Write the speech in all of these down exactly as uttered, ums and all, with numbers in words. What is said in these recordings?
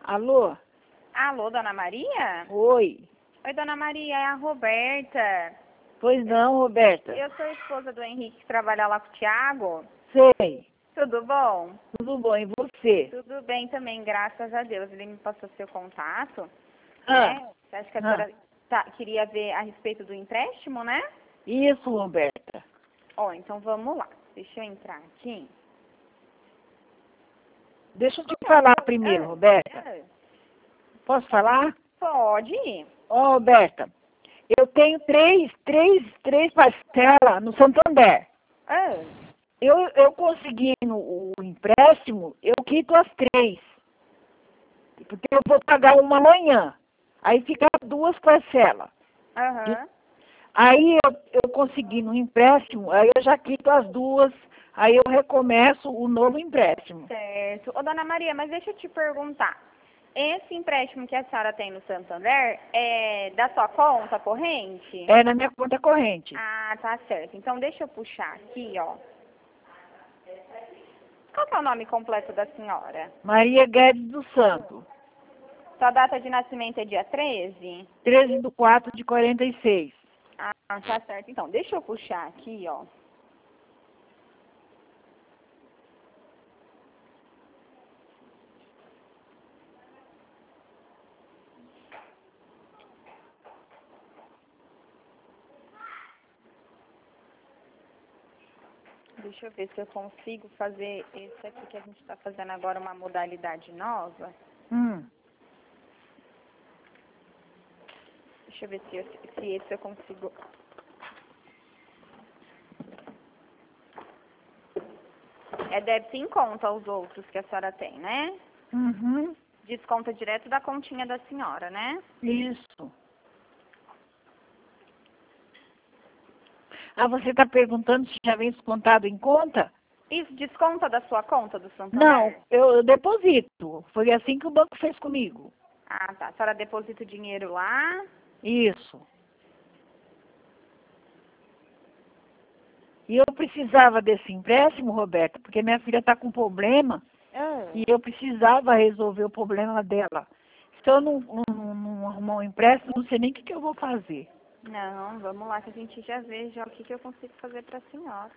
Alô? Alô, Dona Maria? Oi. Oi, Dona Maria, é a Roberta. Pois não, Roberta. Eu sou a esposa do Henrique que trabalha lá com o Thiago. Sei. Tudo bom? Tudo bom, e você? Tudo bem também, graças a Deus. Ele me passou seu contato, Ah, né? Você acha que a ah. senhora tá- queria ver a respeito do empréstimo, né? Isso, Roberta. Ó, então vamos lá. Deixa eu entrar aqui. Deixa eu te falar primeiro, Ah, Roberta. ah, Posso falar? Pode. Ó, Roberta, eu tenho três, três, três parcelas no Santander. Ah, Eu, eu conseguindo o empréstimo, eu quito as três. Porque eu vou pagar uma amanhã. Aí fica duas parcelas. Aham. Aí eu, eu conseguindo um empréstimo, aí eu já quito as duas, aí eu recomeço o novo empréstimo. Certo. Ô, Dona Maria, mas deixa eu te perguntar. Esse empréstimo que a senhora tem no Santander é da sua conta corrente? É na minha conta corrente. Ah, tá certo. Então deixa eu puxar aqui, ó. Qual que é o nome completo da senhora? Maria Guedes do Santo, Sua data de nascimento é dia treze? treze de quatro de quarenta e seis. Ah, tá certo. Então, deixa eu puxar aqui, ó. Deixa eu ver se eu consigo fazer esse aqui que a gente está fazendo agora, uma modalidade nova. Hum. Deixa eu ver se, eu, se esse eu consigo. É débito em conta os outros que a senhora tem, né? Uhum. Desconta direto da continha da senhora, né? Isso. Ah, você está perguntando se já vem descontado em conta? Isso desconta da sua conta do Santander? Não, eu, eu deposito. Foi assim que o banco fez comigo. Ah, tá. A senhora deposita o dinheiro lá. Isso. E eu precisava desse empréstimo, Roberta, porque minha filha está com problema Ah. e eu precisava resolver o problema dela. Se eu não, não, não arrumar um empréstimo, não sei nem o que, que eu vou fazer. Não, vamos lá que a gente já vê já o que, que eu consigo fazer pra senhora.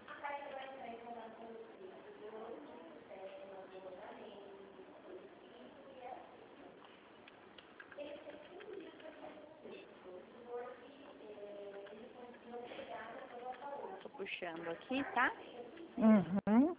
Tô puxando aqui, tá? Uhum.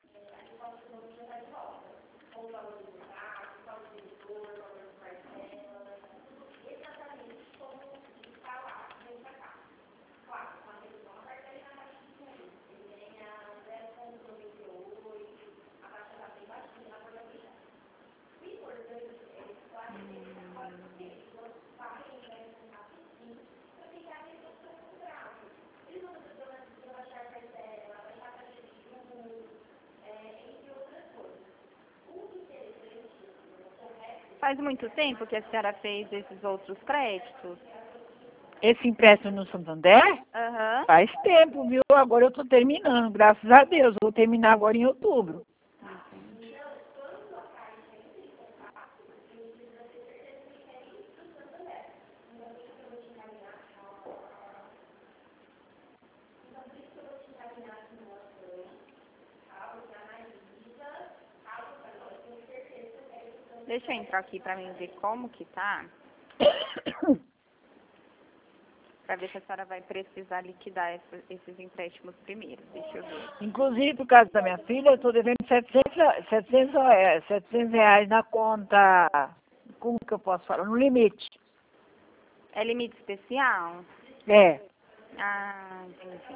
Faz muito tempo que a senhora fez esses outros créditos? Esse empréstimo no Santander? Aham. Faz tempo, viu? Agora eu estou terminando, graças a Deus. Eu vou terminar agora em outubro. Deixa eu entrar aqui pra mim ver como que tá. Pra ver se a senhora vai precisar liquidar essa- esses empréstimos primeiro. Deixa eu ver. Inclusive, por causa da minha filha, eu estou devendo setecentos, setecentos, é, setecentos reais na conta. Como que eu posso falar? No limite. É limite especial? É. Ah, entendi.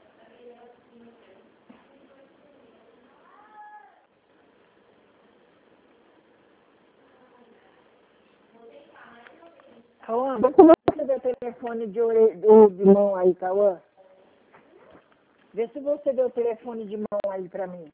Cauã, vê se você vê o telefone de, ore... de de mão aí, Cauã. Vê se você vê o telefone de mão aí pra mim.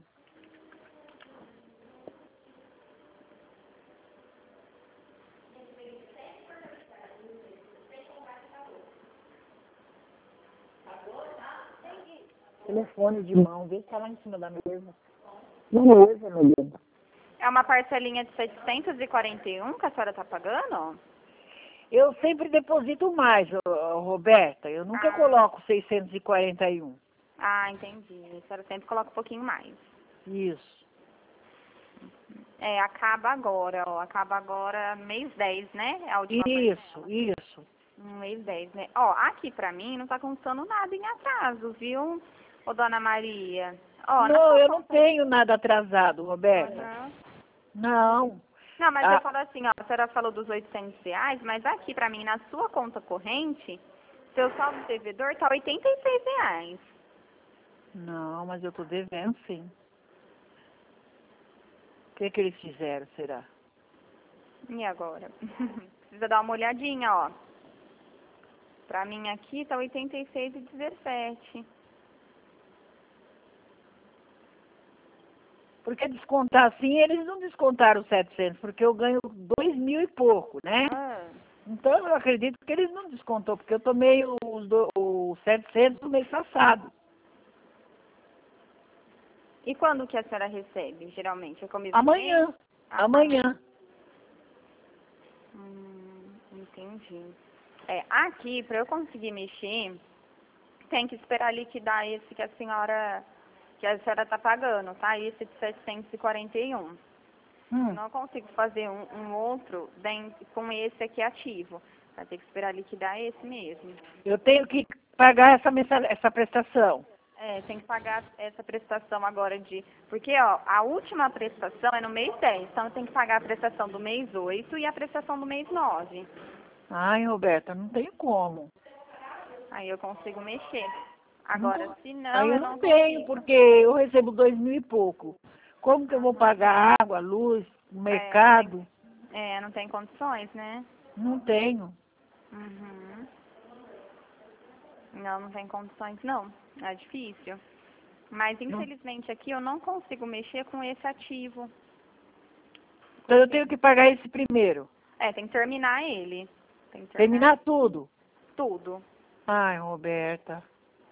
Telefone de mão, vê se tá lá em cima da mesa. Na mesa, meu Deus. É uma parcelinha de setecentos e quarenta e um que a senhora está pagando? Eu sempre deposito mais, ô, ô, Roberta. Eu nunca Ah. coloco seiscentos e quarenta e um. Ah, entendi. A senhora sempre coloca um pouquinho mais. Isso. É, acaba agora, ó. Acaba agora mês dez, né? É a última Isso, parcela. isso. Um mês dez, né? Ó, aqui pra mim não tá constando nada em atraso, viu, ô dona Maria? Ó, na Não, sua eu não conta... tenho nada atrasado, Roberta. Aham. Não. Não, mas Ah, eu falo assim, ó, a senhora falou dos oitocentos reais, mas aqui pra mim, na sua conta corrente, seu saldo devedor tá oitenta e seis reais. não, mas eu tô devendo sim. O que que eles fizeram, será? E agora? Precisa dar uma olhadinha, ó. Pra mim aqui tá oitenta e seis e dezessete. Porque descontar assim, eles não descontaram os setecentos, porque eu ganho dois mil e pouco, né? Ah, Então eu acredito que eles não descontou, porque eu tomei os, do, os setecentos no mês passado. e quando que a senhora recebe, geralmente? É começo do Amanhã, mês? Ah, amanhã. Hum, entendi. É, aqui, pra eu conseguir mexer, tem que esperar liquidar esse que a senhora, que a senhora tá pagando, tá? Esse de setecentos e quarenta e um. Hum. Não consigo fazer um, um outro dentro, com esse aqui ativo. Vai ter que esperar liquidar esse mesmo. Eu tenho que pagar essa, mensal, essa prestação. É, tem que pagar essa prestação agora de... Porque, ó, a última prestação é no mês dez, então tem que pagar a prestação do mês oito e a prestação do mês nove. Ai, Roberta, não tenho como. Aí eu consigo mexer. Não Agora, co- se não, Aí eu eu não não tenho, consigo. porque eu recebo dois mil e pouco. Como que eu vou pagar água, luz, É, não tem, mercado? é, não tem condições, né? Não tenho. Uhum. Não, não tem condições, não. É difícil. Mas, Não- infelizmente, aqui eu não consigo mexer com esse ativo. Então eu Porque, tenho que pagar esse primeiro. é, tem que terminar ele. Tem que terminar Terminar tudo. tudo. Ai, Roberta.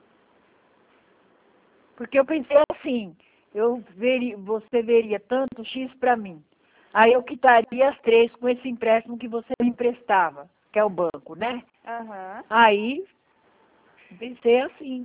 Porque eu pensei assim, eu veria, você veria tanto X para mim. Aí eu quitaria as três com esse empréstimo que você me emprestava, que é o banco, né? Aham. Aí pensei assim.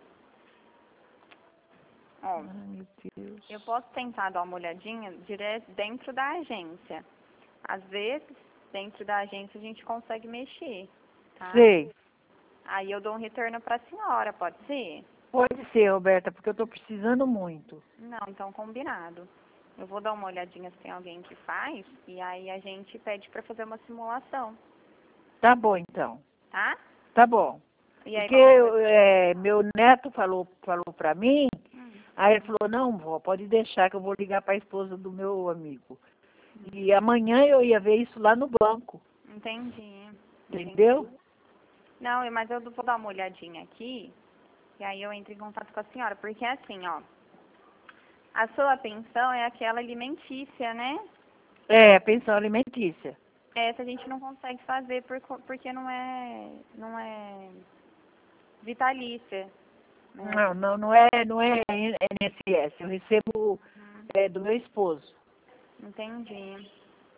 Ó, Ai, meu Deus. eu posso tentar dar uma olhadinha direto dentro da agência. Às vezes, dentro da agência a gente consegue mexer, tá? Sei. Aí eu dou um retorno para a senhora, pode ser? Pode ser, Roberta, porque eu estou precisando muito. Não, então combinado. Eu vou dar uma olhadinha se tem alguém que faz e aí a gente pede para fazer uma simulação, Tá bom, então. tá? Tá bom. E aí Porque qualquer coisa. é, meu neto falou, falou pra mim, Hum, aí ele falou, não, vó, pode deixar que eu vou ligar para a esposa do meu amigo. E amanhã eu ia ver isso lá no banco, entendi. entendeu? Não, eu- mas eu vou dar uma olhadinha aqui e aí eu entro em contato com a senhora, porque assim, ó, a sua pensão é aquela alimentícia, né? É, pensão alimentícia. Essa a gente não consegue fazer por, co- porque não é, não é vitalícia, né? Não, não, não é, não é N S S, eu recebo Uhum, é, do meu esposo. entendi.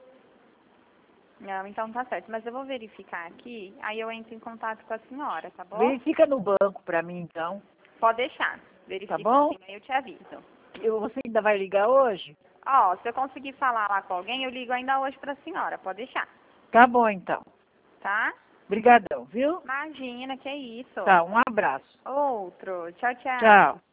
Não, então tá certo. Mas eu vou verificar aqui, aí eu entro em contato com a senhora, tá bom? Verifica no banco pra mim, então, Pode deixar. tá Verifico bom? sim, aí eu te aviso. Eu, você ainda vai ligar hoje? Ó, se eu conseguir falar lá com alguém, eu ligo ainda hoje pra senhora, pode deixar, Tá bom, então. tá? Obrigadão, viu? Imagina, que é isso. Tá, um abraço. Outro. Tchau, tchau. Tchau.